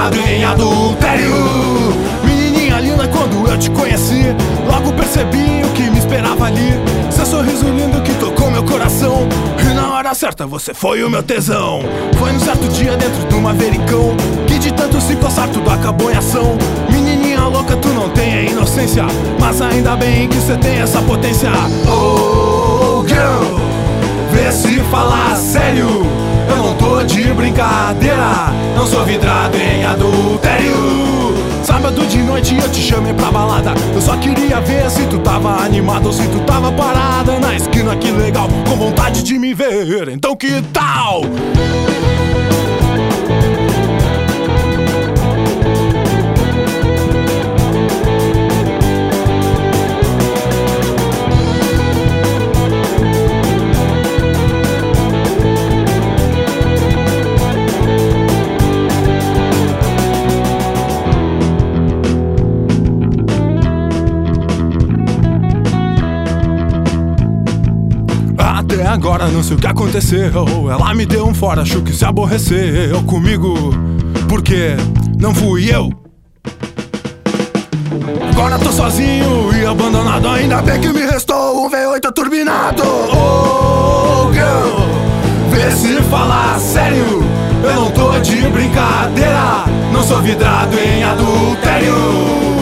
vidrado em adultério. Menininha linda, quando eu te conheci, logo percebi o que me esperava ali. Seu sorriso lindo que tocou meu coração, e na hora certa você foi o meu tesão. Foi num certo dia dentro de um mavericão, que de tanto se coçar tudo acabou em ação. Menininha louca, tu não tem a inocência, mas ainda bem que você tem essa potência. Oh girl, vê se falar sério, eu não tô de brincadeira, não sou vidrado em adultério. Sábado de noite eu te chamei pra balada, eu só queria ver se tu tava animado ou se tu tava parada na esquina, que legal, com vontade de me ver, então que tal? Até agora não sei o que aconteceu, ela me deu um fora, acho que se aborreceu comigo, porque não fui eu. Agora tô sozinho e abandonado, ainda bem que me restou um V8 turbinado. Oh girl, vê se falar sério, eu não tô de brincadeira, não sou vidrado em adultério.